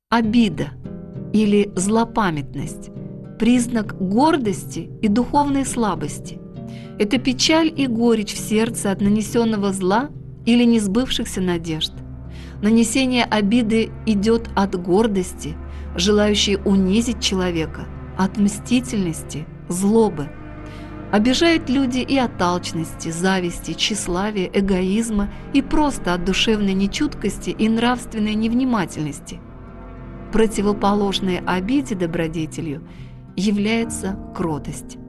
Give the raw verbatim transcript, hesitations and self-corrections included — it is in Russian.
Обида или злопамятность – признак гордости и духовной слабости. Это печаль и горечь в сердце от нанесенного зла или несбывшихся надежд. Нанесение обиды идет от гордости, желающей унизить человека, от мстительности, злобы. Обижают люди и от алчности, зависти, тщеславия, эгоизма и просто от душевной нечуткости и нравственной невнимательности. Противоположной обиде добродетелью является кротость.